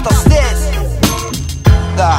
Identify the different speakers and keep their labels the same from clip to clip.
Speaker 1: что здесь. Да.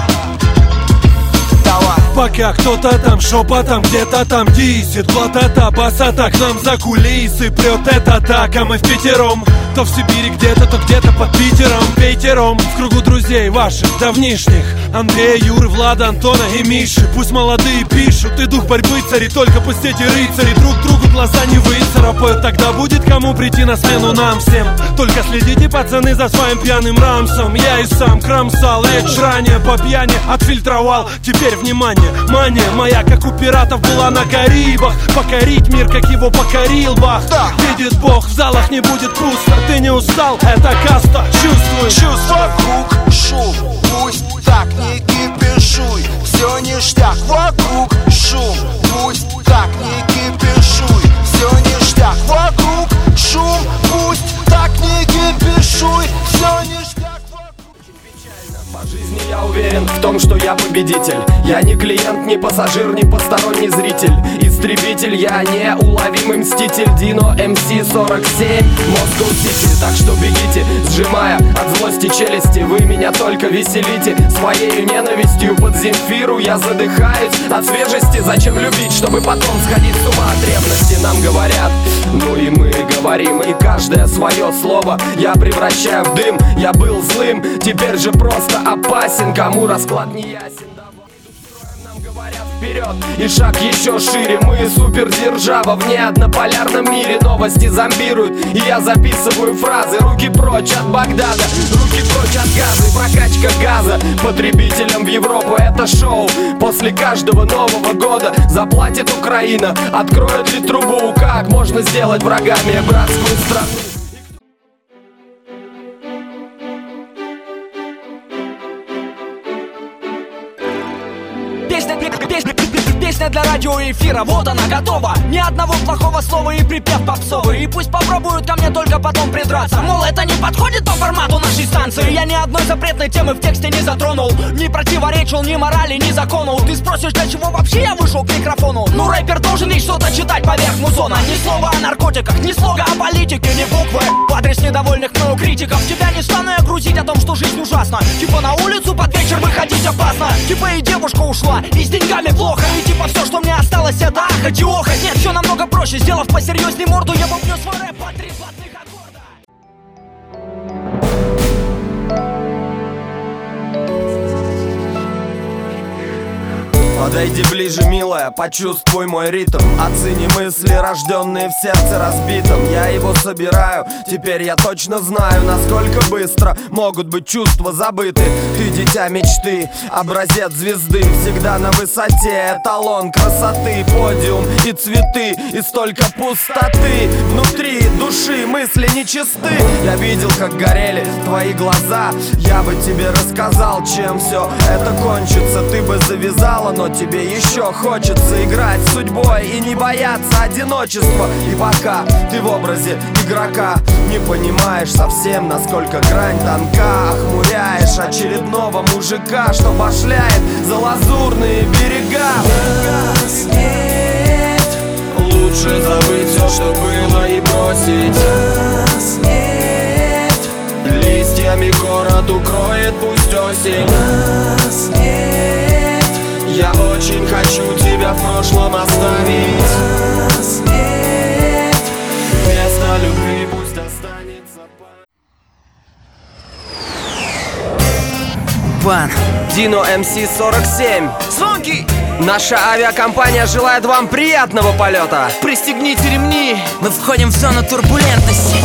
Speaker 2: Пока кто-то там шепотом где-то там дисит, плата басата к нам за кулисы прет это так, а мы впятером. То в Сибири где-то, то где-то под Питером. Пейтером в кругу друзей ваших давнишних: Андрея, Юры, Влада, Антона и Миши. Пусть молодые пишут, и дух борьбы цари, только пусть эти рыцари друг другу глаза не выцарапают. Тогда будет кому прийти на смену нам всем. Только следите, пацаны, за своим пьяным рамсом. Я и сам кромсал речь ранее, по пьяни отфильтровал. Теперь внимание, мания моя, как у пиратов, была на Карибах. Покорить мир, как его покорил Бах. Видит Бог, в залах не будет пусто. Ты не устал, это каста, чувствуй.
Speaker 1: Вокруг шум, пусть так не кипишуй. Все ништяк, вокруг шум, пусть так не кипишуй. Все ништяк, вокруг шум, пусть так не кипишуй. Все ништяк.
Speaker 3: По жизни я уверен в том, что я победитель. Я не клиент, не пассажир, не посторонний зритель. Истребитель, я неуловимый мститель. Дино МС 47, Москва Сити. Так что бегите, сжимая от злости челюсти. Вы меня только веселите своей ненавистью. Под Земфиру я задыхаюсь от свежести. Зачем любить, чтобы потом сходить с ума от ревности? Нам говорят, ну и мы говорим. И каждое свое слово я превращаю в дым. Я был злым, теперь же просто опасен. Кому расклад не ясен, нам говорят вперед и шаг еще шире. Мы супердержава в неоднополярном мире. Новости зомбируют, и я записываю фразы. Руки прочь от Багдада, руки прочь от газа. Прокачка газа потребителям в Европу. Это шоу после каждого Нового года. Заплатит Украина, откроет ли трубу? Как можно сделать врагами братскую страну?
Speaker 4: Песня для радиоэфира, вот она готова. Ни одного плохого слова и припев попсовый. И пусть попробуют ко мне только потом придраться. Мол, это не подходит по формату нашей станции. Я ни одной запретной темы в тексте не затронул. Не противоречил ни морали, ни закону. Ты спросишь, для чего вообще я вышел к микрофону? Ну, рэпер должен ведь что-то читать поверх музона. Ни слова о наркотиках, ни слога о политике, ни буквы в адрес недовольных мною критиков. Тебя не стану я грузить о том, что жизнь ужасна. Типа на улицу под вечер выходить опасно. Типа и девушка ушла, и с деньгами плохо. И типа все, что мне осталось, это ахать и охать. Нет, все намного проще, сделав посерьезней морду, я бубню свой рэп по 3 золотых аккорда.
Speaker 3: Подойди ближе, милая, почувствуй мой ритм. Оцени мысли, рожденные в сердце разбитом. Я его собираю, теперь я точно знаю, насколько быстро могут быть чувства забыты. Ты дитя мечты, образец звезды, всегда на высоте, эталон красоты. Подиум и цветы, и столько пустоты. Внутри души мысли нечисты. Я видел, как горели твои глаза. Я бы тебе рассказал, чем все это кончится. Ты бы завязала, но тебе еще хочется играть с судьбой и не бояться одиночества. И пока ты в образе игрока не понимаешь совсем, насколько грань тонка, охмуряешь очередного мужика, что башляет за лазурные берега.
Speaker 4: Нас нет.
Speaker 3: Лучше забыть все, что было, и бросить.
Speaker 4: Нас нет.
Speaker 3: Листьями город укроет, пусть осень.
Speaker 4: Нас нет.
Speaker 3: Я очень хочу тебя в прошлом оставить.
Speaker 4: Нас нет.
Speaker 3: Вместо любви пусть останется
Speaker 4: Бан.
Speaker 3: Дино МС 47.
Speaker 4: Звонки.
Speaker 3: Наша авиакомпания желает вам приятного полета.
Speaker 4: Пристегните ремни. Мы входим в зону турбулентности.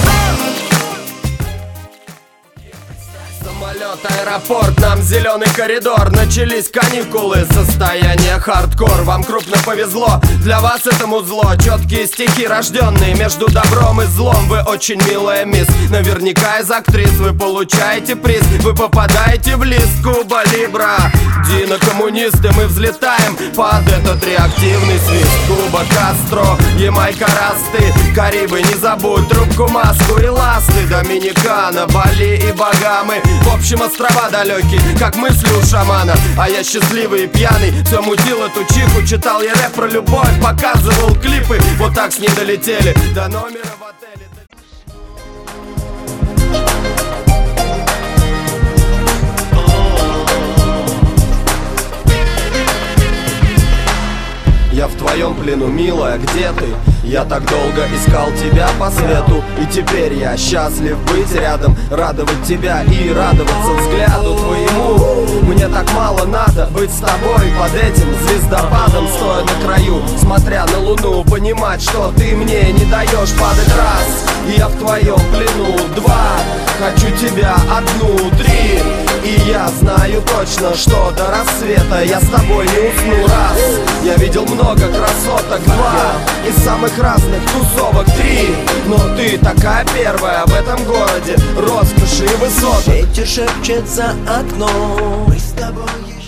Speaker 3: Самолет, аэропорт, нам зеленый коридор. Начались каникулы, состояние хардкор. Вам крупно повезло, для вас это музло. Четкие стихи, рожденные между добром и злом. Вы очень милая мисс, наверняка из актрис. Вы получаете приз, вы попадаете в лист Куба Либра. Дино коммунисты, мы взлетаем под этот реактивный свист. Куба Кастро, Ямайка Расты, Карибы, не забудь трубку, маску и ласты. Доминикана, Бали и Багамы. В общем, острова далекие, как мысли у шамана. А я счастливый и пьяный, все мутил эту чиху. Читал я рэп про любовь, показывал клипы. Вот так с ней долетели до номера в отеле. взгляну, милая, где ты? Я так долго искал тебя по свету, и теперь я счастлив быть рядом, радовать тебя и радоваться взгляду твоему. Мне так мало надо быть с тобой под этим звездопадом, стоя на краю, смотря на луну, понимать, что ты мне не даешь падать. Раз, и я в твоем плену. Два, хочу тебя. Одну, три, и я знаю точно, что до рассвета я с тобой не усну. Раз, я видел много красоток. Два, из самых разных тусовок. Три, но ты такая первая в этом городе роскоши и высоток.
Speaker 1: Ветер шепчет за окном, мы с тобой